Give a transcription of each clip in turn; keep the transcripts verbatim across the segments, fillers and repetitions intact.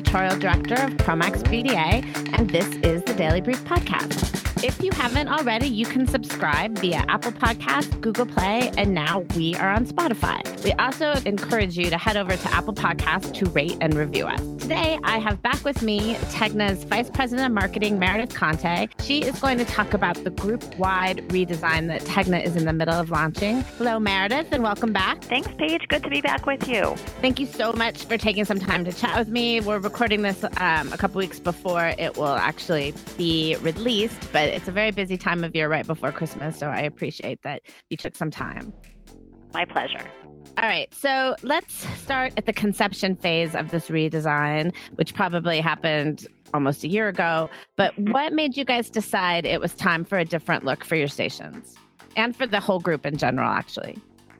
editorial director of Promax B D A, and this is the Daily Brief Podcast. If you haven't already, you can subscribe via Apple Podcasts, Google Play, and now we are on Spotify. We also encourage you to head over to Apple Podcasts to rate and review us. Today, I have back with me Tegna's Vice President of Marketing, Meredith Conte. She is going to talk about the group-wide redesign that Tegna is in the middle of launching. Hello, Meredith, and welcome back. Thanks, Paige. Good to be back with you. Thank you so much for taking some time to chat with me. We're recording this um, a couple weeks before it will actually be released, but it's a very busy time of year right before Christmas, so I appreciate that you took some time. My pleasure. All right, so let's start at the conception phase of this redesign, which probably happened almost a year ago. But what made you guys decide it was time for a different look for your stations and for the whole group in general, actually?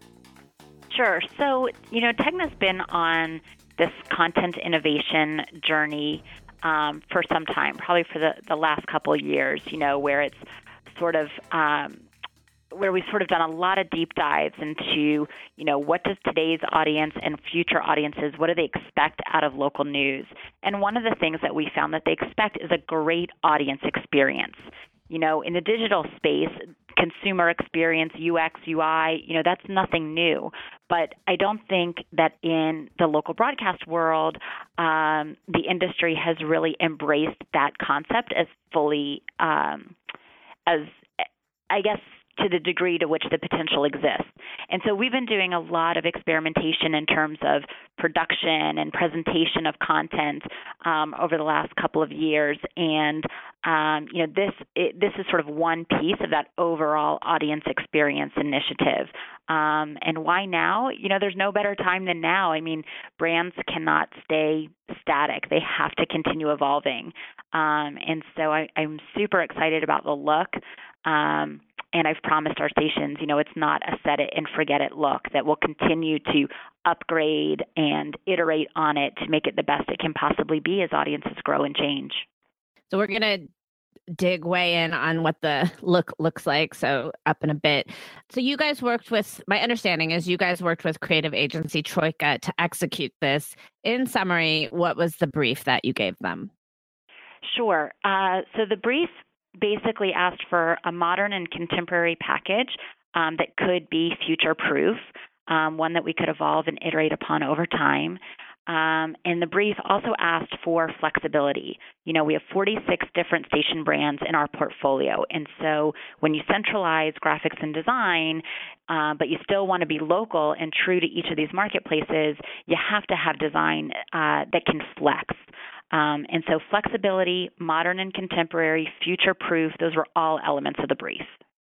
Sure. So, you know, Tegna's been on this content innovation journey um, for some time, probably for the, the last couple of years, you know, where it's sort of um, where we've sort of done a lot of deep dives into, you know, what does today's audience and future audiences, what do they expect out of local news? And one of the things that we found that they expect is a great audience experience. You know, in the digital space, consumer experience, U X, U I, you know, that's nothing new. But I don't think that in the local broadcast world, um, the industry has really embraced that concept as fully, um, as, I guess, to the degree to which the potential exists. And so we've been doing a lot of experimentation in terms of production and presentation of content um, over the last couple of years. And, um, you know, this it, this is sort of one piece of that overall audience experience initiative. Um, and why now? You know, there's no better time than now. I mean, brands cannot stay static. They have to continue evolving. Um, and so I, I'm super excited about the look. Um, And I've promised our stations, you know, it's not a set it and forget it look, that we'll continue to upgrade and iterate on it to make it the best it can possibly be as audiences grow and change. So we're going to dig way in on what the look looks like, so up in a bit. So you guys worked with, my understanding is you guys worked with creative agency Troika to execute this. In summary, what was the brief that you gave them? Sure. Uh, so the brief basically asked for a modern and contemporary package um, that could be future-proof, um, one that we could evolve and iterate upon over time. Um, and the brief also asked for flexibility. You know, we have forty-six different station brands in our portfolio. And so when you centralize graphics and design, uh, but you still want to be local and true to each of these marketplaces, you have to have design uh, that can flex. Um, and so flexibility, modern and contemporary, future-proof, those were all elements of the brief.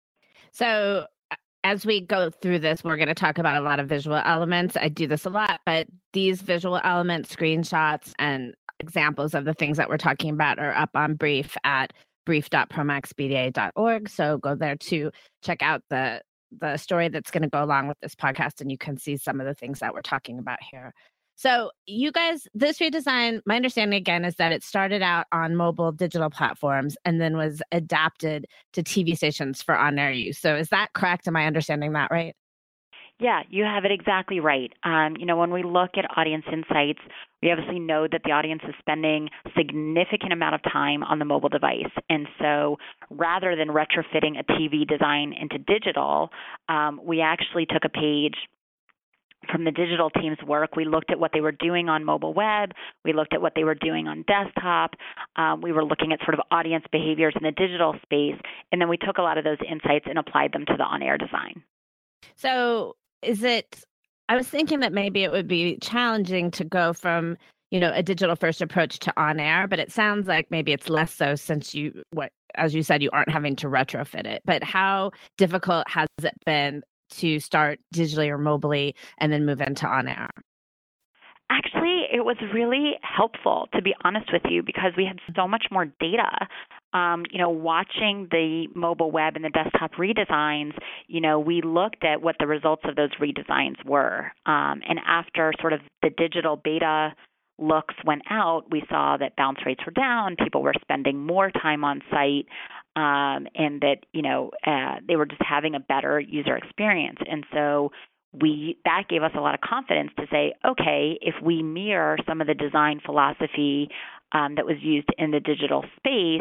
So as we go through this, we're going to talk about a lot of visual elements. I do this a lot, but these visual elements, screenshots, and examples of the things that we're talking about are up on brief at brief dot promax b d a dot org. So go there to check out the, the story that's going to go along with this podcast, and you can see some of the things that we're talking about here. So you guys, this redesign, my understanding again is that it started out on mobile digital platforms and then was adapted to T V stations for on-air use. So is that correct? Am I understanding that right? Yeah, you have it exactly right. Um, you know, when we look at audience insights, we obviously know that the audience is spending a significant amount of time on the mobile device. And so rather than retrofitting a T V design into digital, um, we actually took a page from the digital team's work. We looked at what they were doing on mobile web. We looked at what they were doing on desktop. Um, we were looking at sort of audience behaviors in the digital space. And then we took a lot of those insights and applied them to the on-air design. So is it, I was thinking that maybe it would be challenging to go from, you know, a digital first approach to on-air, but it sounds like maybe it's less so since you, what, as you said, you aren't having to retrofit it. But how difficult has it been to start digitally or mobily and then move into on-air? Actually, it was really helpful, to be honest with you, because we had so much more data. Um, you know, watching the mobile web and the desktop redesigns, you know, we looked at what the results of those redesigns were. Um, and after sort of the digital beta looks went out, we saw that bounce rates were down, people were spending more time on site, um, and that, you know, uh, they were just having a better user experience. And so we that gave us a lot of confidence to say, okay, if we mirror some of the design philosophy um, that was used in the digital space,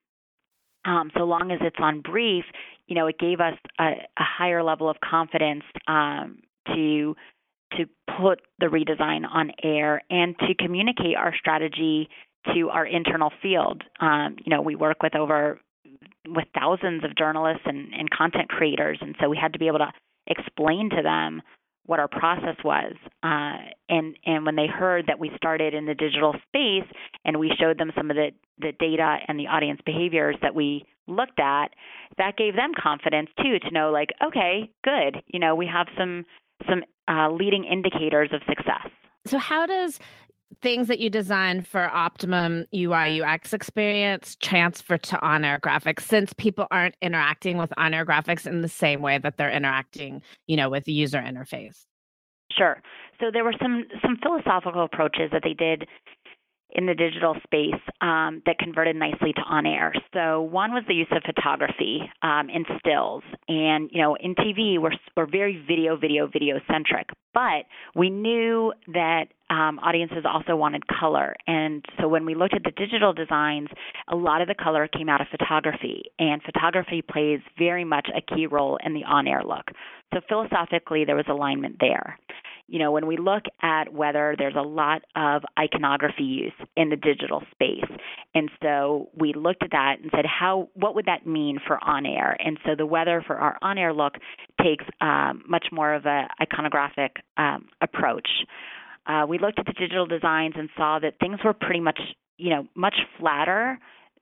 um, so long as it's on brief, you know, it gave us a, a higher level of confidence um, to to put the redesign on air and to communicate our strategy to our internal field. Um, you know, we work with over with thousands of journalists and, and content creators, and so we had to be able to explain to them what our process was. Uh, and and when they heard that we started in the digital space and we showed them some of the, the data and the audience behaviors that we looked at, that gave them confidence too to know, like, okay, good. You know, we have some some uh, leading indicators of success. So how does things that you design for optimum U I U X experience transfer to on-air graphics, since people aren't interacting with on-air graphics in the same way that they're interacting, you know, with the user interface? Sure. So there were some some philosophical approaches that they did in the digital space um, that converted nicely to on-air. So one was the use of photography um, in stills. And, you know, in T V, we're, we're very video, video, video centric. But we knew that um, audiences also wanted color. And so when we looked at the digital designs, a lot of the color came out of photography. And photography plays very much a key role in the on-air look. So philosophically, there was alignment there. You know, when we look at weather, there's a lot of iconography use in the digital space. And so we looked at that and said, how, what would that mean for on-air? And so the weather for our on-air look takes um, much more of a iconographic um, approach. Uh, we looked at the digital designs and saw that things were pretty much, you know, much flatter,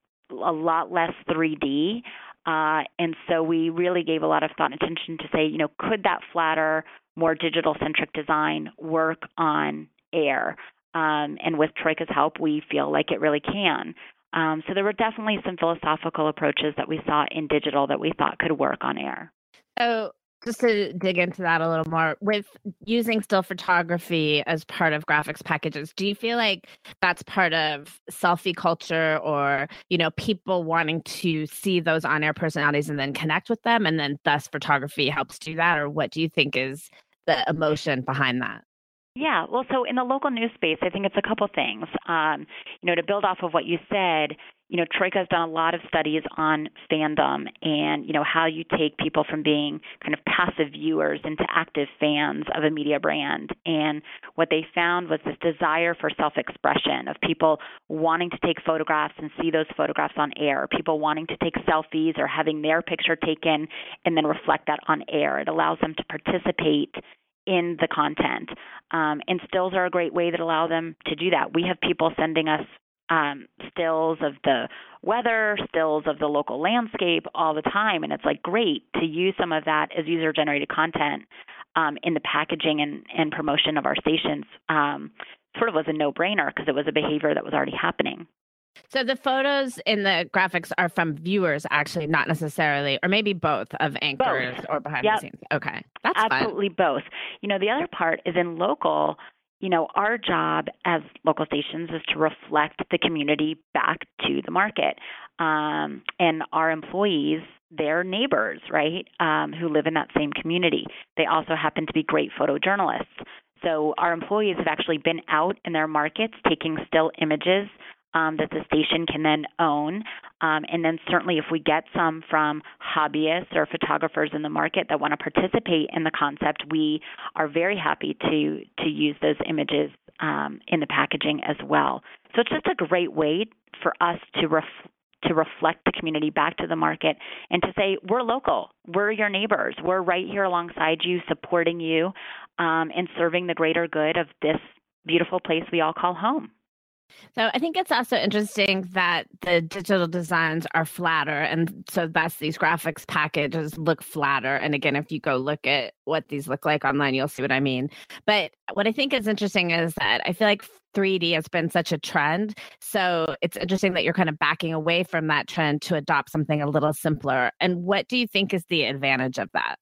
a lot less three D. Uh, and so we really gave a lot of thought and attention to say, you know, could that flatter, more digital-centric design work on air? Um, and with Troika's help, we feel like it really can. Um, so there were definitely some philosophical approaches that we saw in digital that we thought could work on air. So just to dig into that a little more, with using still photography as part of graphics packages, do you feel like that's part of selfie culture, or, you know, people wanting to see those on-air personalities and then connect with them, and then thus photography helps do that? Or what do you think is the emotion behind that? Yeah, well, so in the local news space, I think it's a couple things. Um, you know, to build off of what you said, you know, Troika has done a lot of studies on fandom and, you know, how you take people from being kind of passive viewers into active fans of a media brand. And what they found was this desire for self-expression of people wanting to take photographs and see those photographs on air, people wanting to take selfies or having their picture taken and then reflect that on air. It allows them to participate in the content. Um, and stills are a great way that allow them to do that. We have people sending us um, stills of the weather, stills of the local landscape all the time. And it's like great to use some of that as user-generated content um, in the packaging and, and promotion of our stations. Um, sort of was a no-brainer because it was a behavior that was already happening. So the photos in the graphics are from viewers, actually, not necessarily, or maybe both, of anchors both. or behind Yep. the scenes. Okay, that's absolutely fun. both. You know, the other part is in local. You know, our job as local stations is to reflect the community back to the market, um, and our employees, they're neighbors, right, um, who live in that same community. They also happen to be great photojournalists. So our employees have actually been out in their markets taking still images Um, that the station can then own. Um, and then certainly if we get some from hobbyists or photographers in the market that want to participate in the concept, we are very happy to to use those images um, in the packaging as well. So it's just a great way for us to ref- to reflect the community back to the market and to say, we're local, we're your neighbors, we're right here alongside you, supporting you, um, and serving the greater good of this beautiful place we all call home. So I think it's also interesting that the digital designs are flatter, and so that's these graphics packages look flatter. And again, if you go look at what these look like online, you'll see what I mean. But what I think is interesting is that I feel like three D has been such a trend. So it's interesting that you're kind of backing away from that trend to adopt something a little simpler. And what do you think is the advantage of that?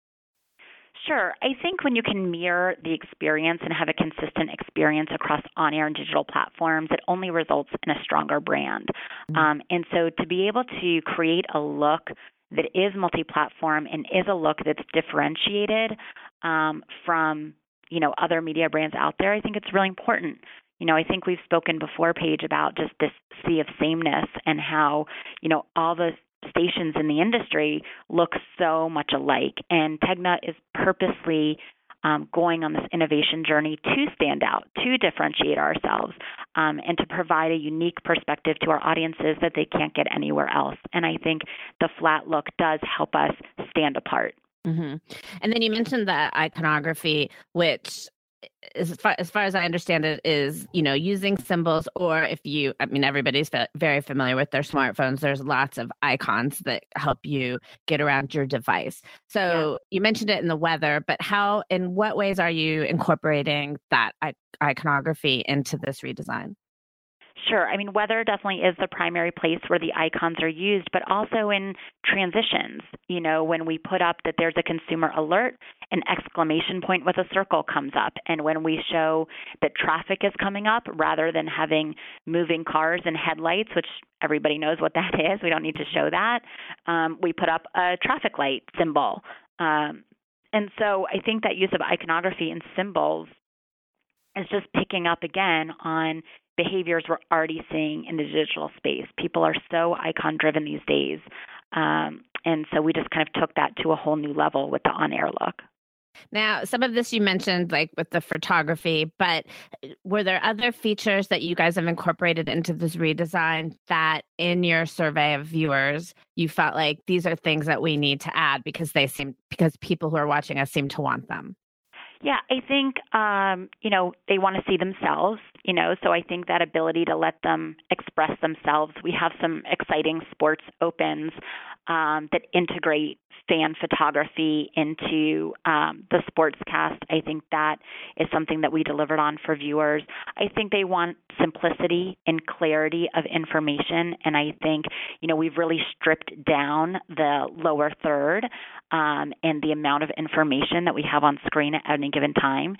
Sure. I think when you can mirror the experience and have a consistent experience across on-air and digital platforms, it only results in a stronger brand. Mm-hmm. Um, and so to be able to create a look that is multi-platform and is a look that's differentiated um, from, you know, other media brands out there, I think it's really important. You know, I think we've spoken before, Paige, about just this sea of sameness and how, you know, all the stations in the industry look so much alike. And Tegna is purposely um, going on this innovation journey to stand out, to differentiate ourselves, um, and to provide a unique perspective to our audiences that they can't get anywhere else. And I think the flat look does help us stand apart. Mm-hmm. And then you mentioned the iconography, which as far, as far as I understand it, is, you know, using symbols, or if you, I mean, everybody's fa- very familiar with their smartphones. There's lots of icons that help you get around your device. So yeah. You mentioned it in the weather, but how, in what ways are you incorporating that I- iconography into this redesign? Sure. I mean, weather definitely is the primary place where the icons are used, but also in transitions. You know, when we put up that there's a consumer alert, an exclamation point with a circle comes up. And when we show that traffic is coming up, rather than having moving cars and headlights, which everybody knows what that is, we don't need to show that, um, we put up a traffic light symbol. Um, and so I think that use of iconography and symbols is just picking up again on behaviors we're already seeing in the digital space. People are so icon-driven these days. Um, and so we just kind of took that to a whole new level with the on-air look. Now, some of this you mentioned, like with the photography, but were there other features that you guys have incorporated into this redesign that in your survey of viewers, you felt like these are things that we need to add because they seem, because people who are watching us seem to want them? Yeah, I think, um, you know, they want to see themselves, you know, so I think that ability to let them express themselves. We have some exciting sports opens um, that integrate fan photography into um, the sportscast. I think that is something that we delivered on for viewers. I think they want simplicity and clarity of information, and I think, you know, we've really stripped down the lower third um, and the amount of information that we have on screen at any given time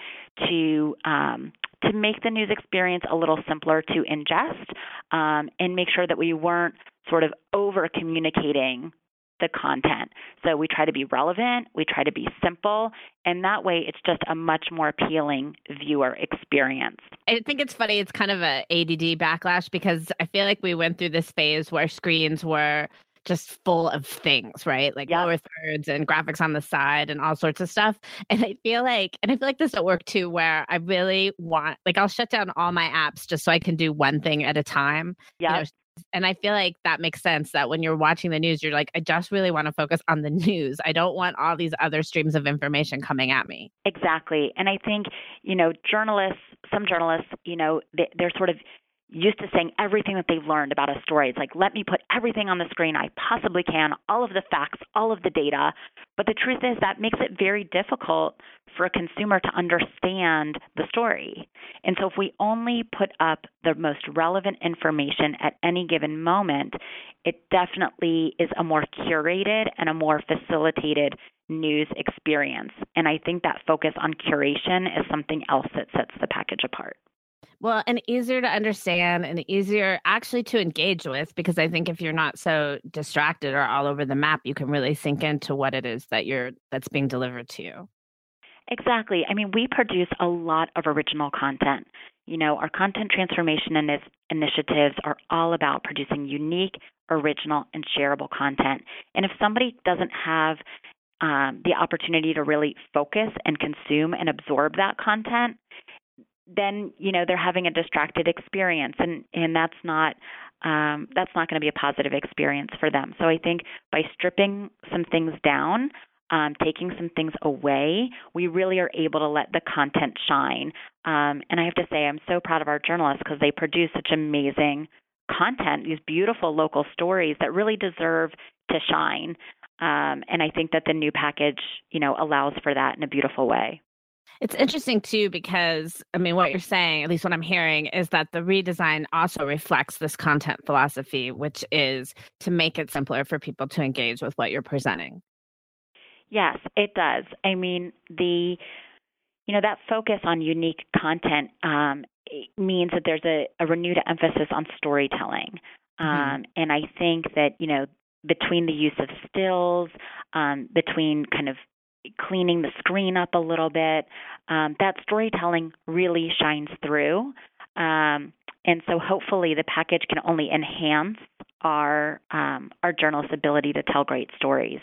to um, to make the news experience a little simpler to ingest um, and make sure that we weren't sort of over communicating the content. So we try to be relevant, we try to be simple, and that way it's just a much more appealing viewer experience. I think it's funny, it's kind of a A D D backlash because I feel like we went through this phase where screens were just full of things, right? Like yep. lower thirds and graphics on the side and all sorts of stuff. And I feel like, and I feel like this at work too, where I really want, like I'll shut down all my apps just so I can do one thing at a time. Yeah. You know, and I feel like that makes sense that when you're watching the news, you're like, I just really want to focus on the news. I don't want all these other streams of information coming at me. Exactly. And I think, you know, journalists, some journalists, you know, they, they're sort of used to saying everything that they've learned about a story. It's like, let me put everything on the screen I possibly can, all of the facts, all of the data. But the truth is that makes it very difficult for a consumer to understand the story. And so if we only put up the most relevant information at any given moment, it definitely is a more curated and a more facilitated news experience. And I think that focus on curation is something else that sets the package apart. Well, and easier to understand and easier actually to engage with, because I think if you're not so distracted or all over the map, you can really sink into what it is that you're that's being delivered to you. Exactly. I mean, we produce a lot of original content. You know, our content transformation in initiatives are all about producing unique, original, and shareable content. And if somebody doesn't have um, the opportunity to really focus and consume and absorb that content, then, you know, they're having a distracted experience, and, and that's not um, that's not going to be a positive experience for them. So I think by stripping some things down, um, taking some things away, we really are able to let the content shine. Um, and I have to say, I'm so proud of our journalists because they produce such amazing content, these beautiful local stories that really deserve to shine. Um, and I think that the new package, you know, allows for that in a beautiful way. It's interesting, too, because, I mean, what you're saying, at least what I'm hearing, is that the redesign also reflects this content philosophy, which is to make it simpler for people to engage with what you're presenting. Yes, it does. I mean, the, you know, that focus on unique content um, means that there's a, a renewed emphasis on storytelling. Mm-hmm. Um, and I think that, you know, between the use of stills, um, between kind of cleaning the screen up a little bit, um, that storytelling really shines through. Um, and so hopefully the package can only enhance our um, our journalists' ability to tell great stories.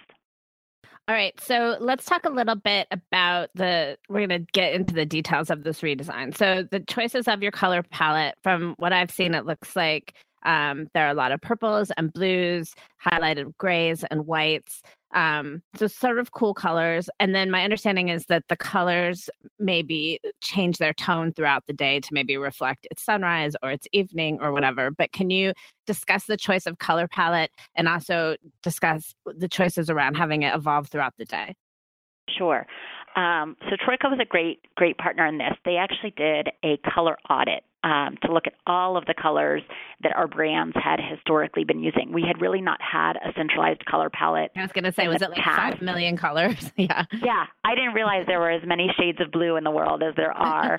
All right, so let's talk a little bit about the, we're going to get into the details of this redesign. So the choices of your color palette, from what I've seen, it looks like um, there are a lot of purples and blues, highlighted grays and whites. Um, so sort of cool colors. And then my understanding is that the colors maybe change their tone throughout the day to maybe reflect its sunrise or its evening or whatever. But can you discuss the choice of color palette and also discuss the choices around having it evolve throughout the day? Sure. Um, so Troika was a great, great partner in this. They actually did a color audit um, to look at all of the colors that our brands had historically been using. We had really not had a centralized color palette. I was going to say, was it like past. five million colors? Yeah. Yeah. I didn't realize there were as many shades of blue in the world as there are.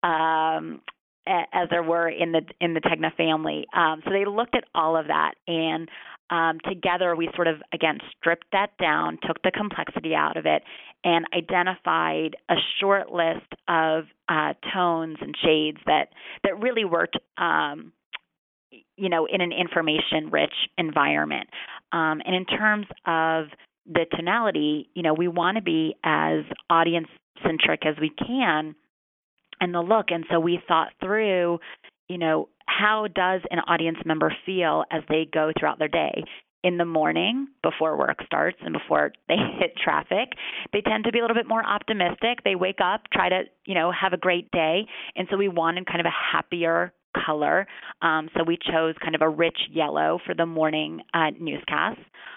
um, as there were in the in the Tegna family. Um, so they looked at all of that, and um, together we sort of, again, stripped that down, took the complexity out of it, and identified a short list of uh, tones and shades that, that really worked, um, you know, in an information-rich environment. Um, and in terms of the tonality, you know, we want to be as audience-centric as we can and the look. And so we thought through, you know, how does an audience member feel as they go throughout their day? In the morning, before work starts and before they hit traffic, they tend to be a little bit more optimistic. They wake up, try to, you know, have a great day. And so we wanted kind of a happier color. Um, so we chose kind of a rich yellow for the morning uh, newscast.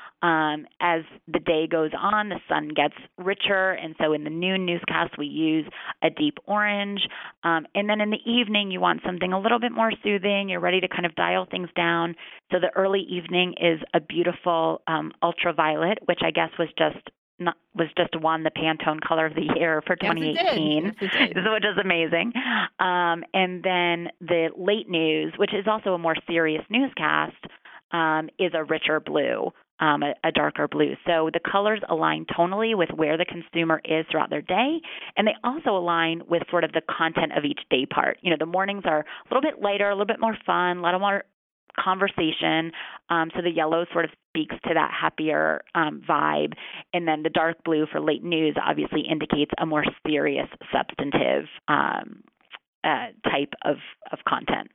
Um, as the day goes on, the sun gets richer, and so in the noon newscast, we use a deep orange. Um, and then in the evening, you want something a little bit more soothing. You're ready to kind of dial things down. So the early evening is a beautiful um, ultraviolet, which I guess was just not, was just won the Pantone Color of the Year for twenty eighteen, yes, it did. which is amazing. Um, and then the late news, which is also a more serious newscast, um, is a richer blue. Um, a, a darker blue. So the colors align tonally with where the consumer is throughout their day, and they also align with sort of the content of each day part. You know, the mornings are a little bit lighter, a little bit more fun, a lot more conversation. Um, so the yellow sort of speaks to that happier um, vibe, and then the dark blue for late news obviously indicates a more serious, substantive um, uh, type of, of content.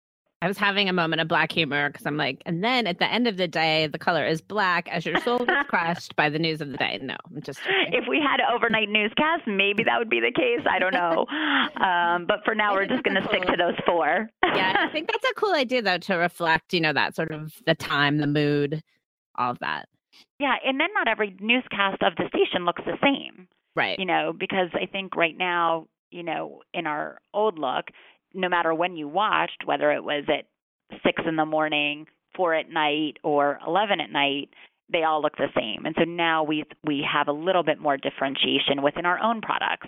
I was having a moment of black humor because I'm like, and then at the end of the day, the color is black as your soul is crushed by the news of the day. No, I'm just joking. If we had overnight newscasts, maybe that would be the case. I don't know. Um, but for now, we're just going to stick to those four. Yeah, I think that's a cool idea, though, to reflect, you know, that sort of the time, the mood, all of that. Yeah, and then not every newscast of the station looks the same. Right. You know, because I think right now, you know, in our old look, no matter when you watched, whether it was at six in the morning, four at night, or eleven at night, they all look the same. And so now we we have a little bit more differentiation within our own products.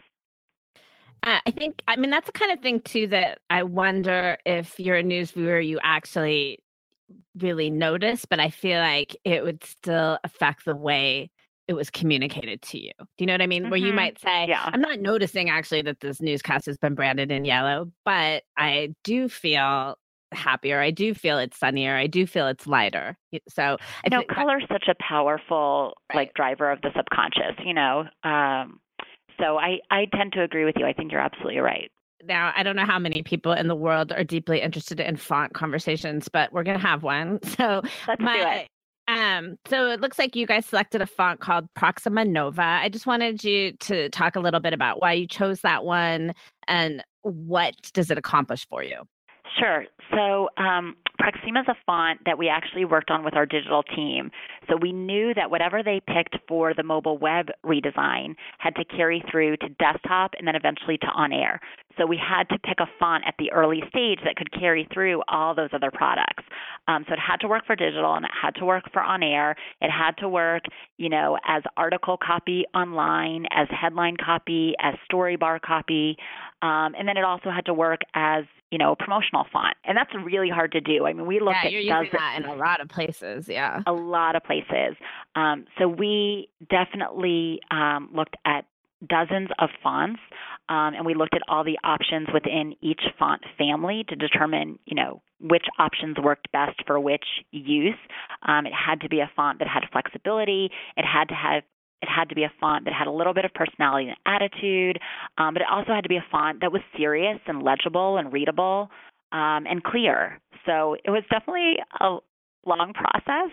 Uh, I think, I mean, that's the kind of thing, too, that I wonder if you're a news viewer, you actually really notice, but I feel like it would still affect the way it was communicated to you. Do you know what I mean? Mm-hmm. Where you might say, yeah. I'm not noticing actually that this newscast has been branded in yellow, but I do feel happier. I do feel it's sunnier. I do feel it's lighter. So I know color is such a powerful right. like driver of the subconscious, you know. Um, so I, I tend to agree with you. I think you're absolutely right. Now, I don't know how many people in the world are deeply interested in font conversations, but we're going to have one. So let's my, do it. Um, so it looks like you guys selected a font called Proxima Nova. I just wanted you to talk a little bit about why you chose that one and what does it accomplish for you? Sure. So um, Proxima is a font that we actually worked on with our digital team. So we knew that whatever they picked for the mobile web redesign had to carry through to desktop and then eventually to on-air. So we had to pick a font at the early stage that could carry through all those other products. Um, so it had to work for digital and it had to work for on-air. It had to work, you know, as article copy online, as headline copy, as story bar copy. Um, and then it also had to work as, you know, a promotional font. And that's really hard to do. I mean, we looked Yeah, at you're using dozens, that in a lot of places. Yeah. a lot of places. Um, so we definitely um, looked at dozens of fonts, um, and we looked at all the options within each font family to determine, you know, which options worked best for which use. Um, it had to be a font that had flexibility. It had to have it had to be a font that had a little bit of personality and attitude, um, but it also had to be a font that was serious and legible and readable um, and clear. So it was definitely a long process.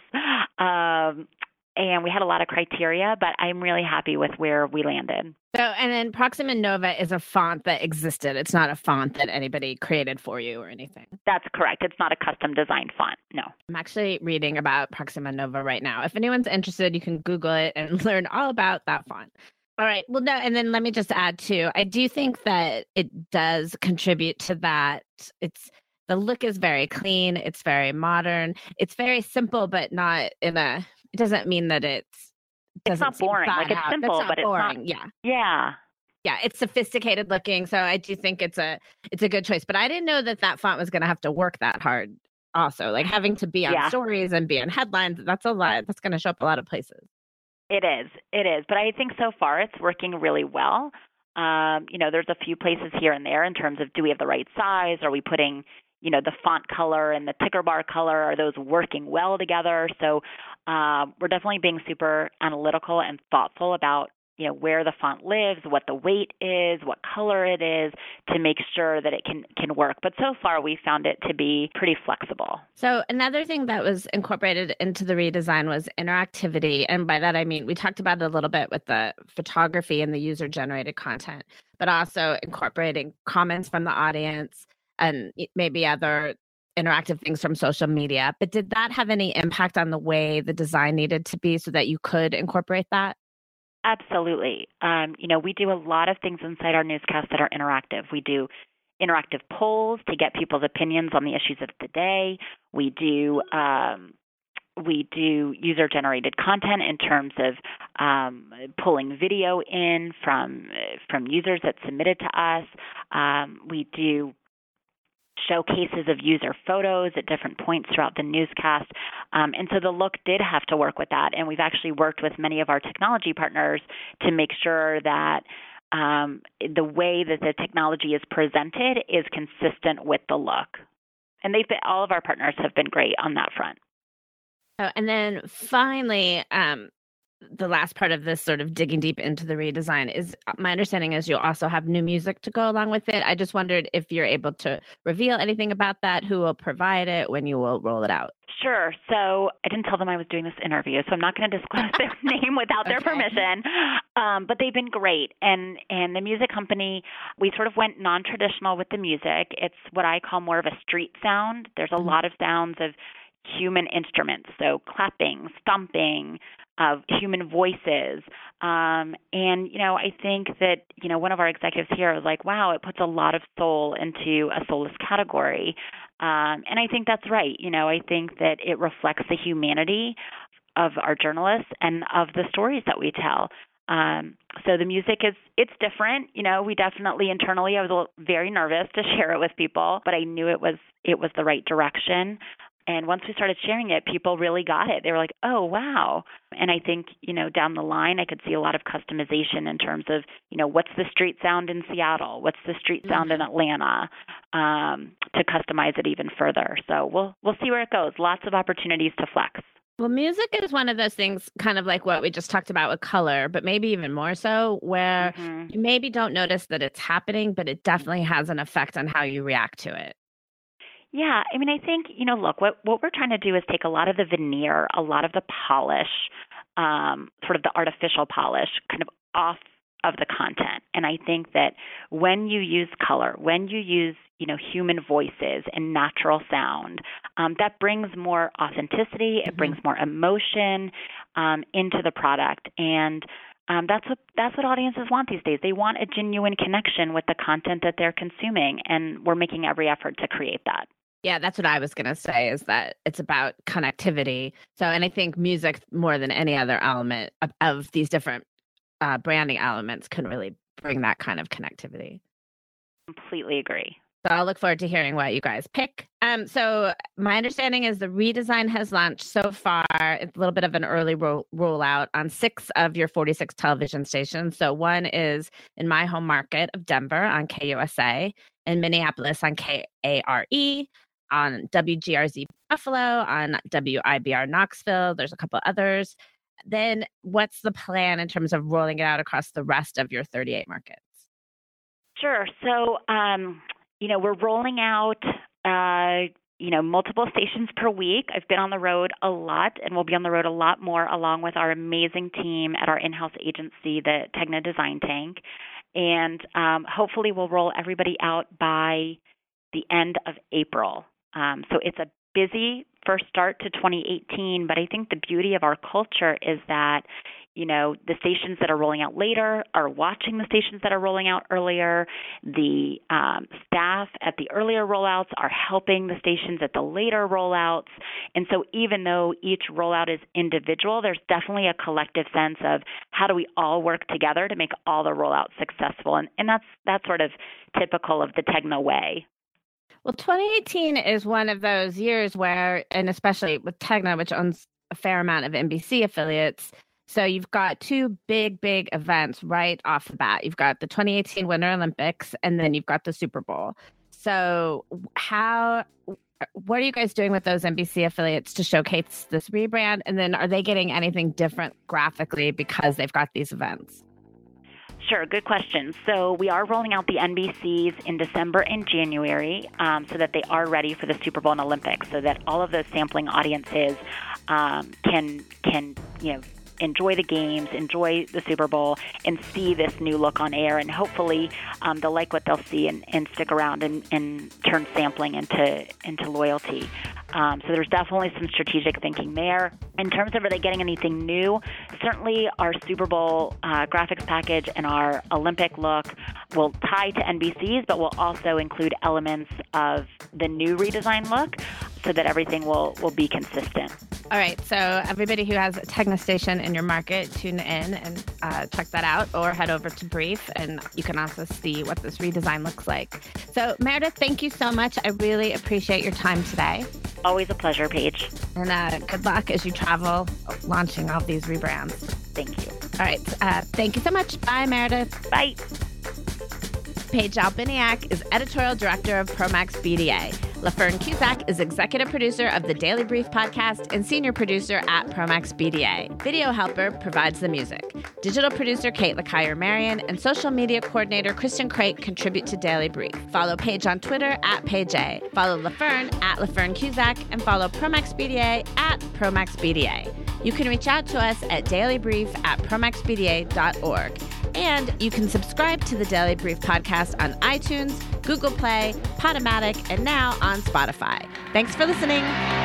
Um, and we had a lot of criteria, but I'm really happy with where we landed. So, and then Proxima Nova is a font that existed. It's not a font that anybody created for you or anything. That's correct. It's not a custom designed font. No. I'm actually reading about Proxima Nova right now. If anyone's interested, you can Google it and learn all about that font. All right. Well, no, and then let me just add too, I do think that it does contribute to that. It's the look is very clean. It's very modern. It's very simple, but not in a, it doesn't mean that it's, it's not boring. Like it's out. simple, not but boring. it's not. Yeah. Yeah. Yeah. It's sophisticated looking. So I do think it's a, it's a good choice, but I didn't know that that font was going to have to work that hard. Also, like having to be on yeah. stories and be in headlines. That's a lot. That's going to show up a lot of places. It is. It is. But I think so far it's working really well. Um, you know, there's a few places here and there in terms of do we have the right size? Are we putting, you know, the font color and the ticker bar color, are those working well together? So uh, we're definitely being super analytical and thoughtful about, you know, where the font lives, what the weight is, what color it is, to make sure that it can, can work. But so far we found it to be pretty flexible. So another thing that was incorporated into the redesign was interactivity. And by that, I mean, we talked about it a little bit with the photography and the user-generated content, but also incorporating comments from the audience and maybe other interactive things from social media. But did that have any impact on the way the design needed to be so that you could incorporate that? Absolutely. Um, you know, we do a lot of things inside our newscast that are interactive. We do interactive polls to get people's opinions on the issues of the day. We do um, we do user-generated content in terms of um, pulling video in from from users that submitted to us. Um, we do showcases of user photos at different points throughout the newscast. Um, and so the look did have to work with that. And we've actually worked with many of our technology partners to make sure that um, the way that the technology is presented is consistent with the look. And they've been, all of our partners have been great on that front. Oh, and then finally, um, the last part of this sort of digging deep into the redesign is my understanding is you'll also have new music to go along with it. I just wondered if you're able to reveal anything about that, who will provide it, when you will roll it out. Sure. So I didn't tell them I was doing this interview, so I'm not going to disclose their name without their okay. permission. Um, but they've been great. And, and the music company, we sort of went non-traditional with the music. It's what I call more of a street sound. There's a mm-hmm. lot of sounds of human instruments, so clapping, stomping, of human voices. Um, and, you know, I think that, you know, one of our executives here was like, wow, it puts a lot of soul into a soulless category. Um, and I think that's right. You know, I think that it reflects the humanity of our journalists and of the stories that we tell. Um, so the music is, it's different. You know, we definitely internally, I was a little, very nervous to share it with people, but I knew it was, it was the right direction. And once we started sharing it, people really got it. They were like, oh, wow. And I think, you know, down the line, I could see a lot of customization in terms of, you know, what's the street sound in Seattle? What's the street sound in Atlanta? Um, to customize it even further. So we'll we'll see where it goes. Lots of opportunities to flex. Well, music is one of those things, kind of like what we just talked about with color, but maybe even more so, where mm-hmm. you maybe don't notice that it's happening, but it definitely has an effect on how you react to it. Yeah, I mean, I think, you know, look, what, what we're trying to do is take a lot of the veneer, a lot of the polish, um, sort of the artificial polish kind of off of the content. And I think that when you use color, when you use, you know, human voices and natural sound, um, that brings more authenticity, it mm-hmm. brings more emotion um, into the product. And Um, that's what that's what audiences want these days. They want a genuine connection with the content that they're consuming, and we're making every effort to create that. Yeah, that's what I was going to say, is that it's about connectivity. So, and I think music, more than any other element of, of these different uh, branding elements, can really bring that kind of connectivity. Completely agree. So I'll look forward to hearing what you guys pick. Um, so my understanding is the redesign has launched so far. It's a little bit of an early ro- rollout on six of your forty-six television stations. So one is in my home market of Denver on K U S A, in Minneapolis on K A R E, on W G R Z Buffalo, on W I B R Knoxville. There's a couple others. Then what's the plan in terms of rolling it out across the rest of your thirty-eight markets? Sure. So, um, you know, we're rolling out, uh, you know, multiple stations per week. I've been on the road a lot, and we'll be on the road a lot more along with our amazing team at our in-house agency, the Tegna Design Tank. And um, hopefully we'll roll everybody out by the end of April. Um, so it's a busy first start to twenty eighteen, but I think the beauty of our culture is that, you know, the stations that are rolling out later are watching the stations that are rolling out earlier. The um, staff at the earlier rollouts are helping the stations at the later rollouts. And so even though each rollout is individual, there's definitely a collective sense of how do we all work together to make all the rollouts successful. And, and that's that's sort of typical of the Tegna way. Well, twenty eighteen is one of those years where, and especially with Tegna, which owns a fair amount of N B C affiliates, so you've got two big, big events right off the bat. You've got the twenty eighteen Winter Olympics, and then you've got the Super Bowl. So how, what are you guys doing with those N B C affiliates to showcase this rebrand? And then are they getting anything different graphically because they've got these events? Sure, good question. So we are rolling out the N B Cs in December and January um, so that they are ready for the Super Bowl and Olympics, so that all of those sampling audiences um, can can you know enjoy the games, enjoy the Super Bowl, and see this new look on air. And hopefully um, they'll like what they'll see and, and stick around and, and turn sampling into into loyalty. Um, so there's definitely some strategic thinking there. In terms of are they getting anything new, certainly our Super Bowl uh, graphics package and our Olympic look will tie to N B Cs, but will also include elements of the new redesigned look so that everything will, will be consistent. All right, so everybody who has a Tegna station in your market, tune in and uh, check that out, or head over to Brief, and you can also see what this redesign looks like. So Meredith, thank you so much. I really appreciate your time today. Always a pleasure, Paige. And uh, good luck as you travel launching all these rebrands. Thank you. All right, uh, thank you so much. Bye, Meredith. Bye. Paige Albiniak is editorial director of Promax B D A. LaFern Cusack is executive producer of the Daily Brief podcast and senior producer at Promax B D A. Video Helper provides the music. Digital producer Kate LaKire-Marion and social media coordinator Kristen Crate contribute to Daily Brief. Follow Paige on Twitter at Paige A. Follow LaFern at LaFern Cusack and follow Promax B D A at Promax B D A. You can reach out to us at dailybrief at promax b d a dot org. And you can subscribe to the Daily Brief podcast on iTunes, Google Play, Podomatic, and now on Spotify. Thanks for listening.